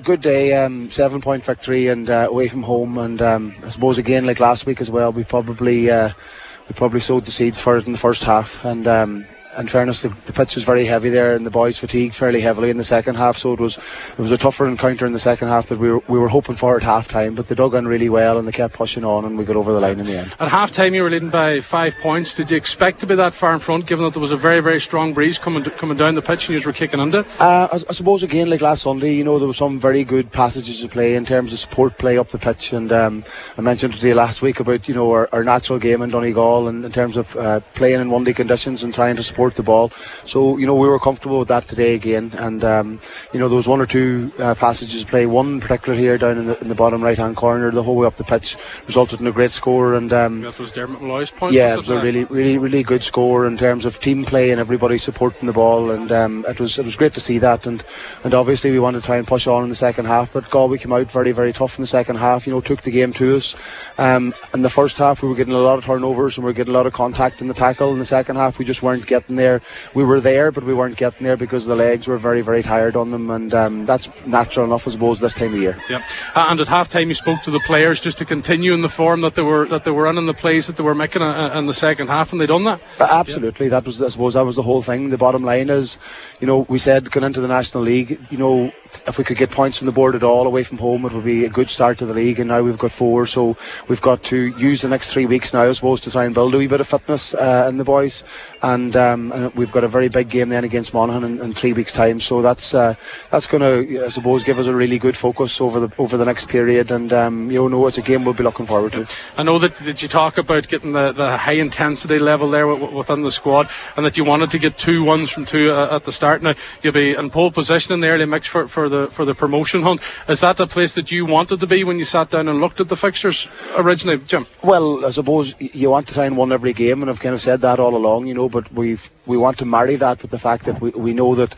good day, 7-point victory and away from home, and I suppose again like last week as well, we probably sowed the seeds for it in the first half, and in fairness, the pitch was very heavy there, and the boys fatigued fairly heavily in the second half. So it was a tougher encounter in the second half that we were hoping for at half time. But they dug in really well, and they kept pushing on, and we got over the line in the end. At half time, you were leading by 5 points. Did you expect to be that far in front, given that there was a very, very strong breeze coming down the pitch, and you were kicking into it? I suppose again, like last Sunday, there were some very good passages of play in terms of support play up the pitch, and I mentioned to you last week about our natural game in Donegal, and in terms of playing in one-day conditions and trying to support the ball. So, we were comfortable with that today again, and there was one or two passages of play, one in particular here down in the bottom right hand corner the whole way up the pitch, resulted in a great score, and that was Dermot Malloy's point. Yeah, it was a really, really, really good score in terms of team play and everybody supporting the ball, and it was great to see that, and obviously we wanted to try and push on in the second half, but Galway came out very, very tough in the second half, took the game to us. In the first half we were getting a lot of turnovers and we were getting a lot of contact in the tackle. In the second half we just weren't getting there. We were there, but we weren't getting there because the legs were very, very tired on them, and that's natural enough, I suppose, this time of year. Yeah. And at half time you spoke to the players just to continue in the form that they were in the plays that they were making in the second half, and they done that. Absolutely. Yeah. I suppose that was the whole thing. The bottom line is, we said going into the National League, if we could get points on the board at all away from home, it would be a good start to the league, and now we've got 4, so we've got to use the next 3 weeks now, I suppose, to try and build a wee bit of fitness in the boys, and we've got a very big game then against Monaghan in 3 weeks time, so that's going to, I suppose, give us a really good focus over the next period, and it's a game we'll be looking forward to. I know that you talk about getting the high intensity level there within the squad, and that you wanted to get 2-1s from 2 at the start. Now you'll be in pole position in the early mix for the promotion hunt. Is that the place that you wanted to be when you sat down and looked at the fixtures originally, Jim? Well, I suppose you want to try and win every game, and I've kind of said that all along, but we want to marry that with the fact that we know that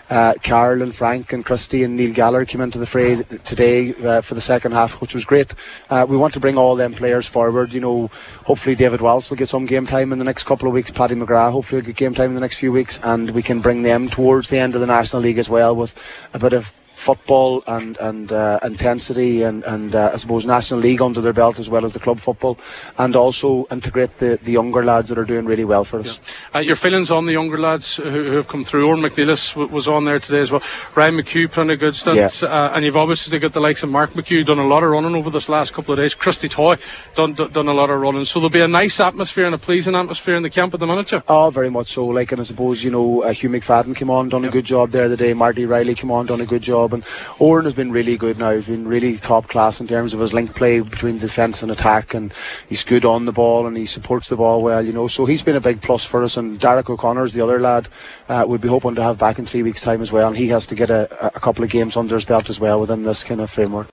Carl and Frank and Christy and Neil Gallagher came into the fray today for the second half, which was great. We want to bring all them players forward. Hopefully David Wells will get some game time in the next couple of weeks. Paddy McGrath hopefully will get game time in the next few weeks, and we can bring them towards the end of the National League as well with a bit of football and intensity and I suppose National League under their belt, as well as the club football, and also integrate the younger lads that are doing really well for us. Yeah. Your feelings on the younger lads who have come through? Oran McNeilis was on there today as well. Ryan McHugh playing a good stunt, and you've obviously got the likes of Mark McHugh done a lot of running over this last couple of days. Christy Toy done a lot of running, so there'll be a nice atmosphere and a pleasing atmosphere in the camp at the minute. Oh, very much so. And I suppose Hugh McFadden came on, done a good job there the day. Marty Riley came on, done a good job. And Oran has been really good now. He's been really top class in terms of his link play between defence and attack, and he's good on the ball and he supports the ball well, so he's been a big plus for us. And Derek O'Connor's the other lad we'd be hoping to have back in 3 weeks time as well, and he has to get a couple of games under his belt as well within this kind of framework.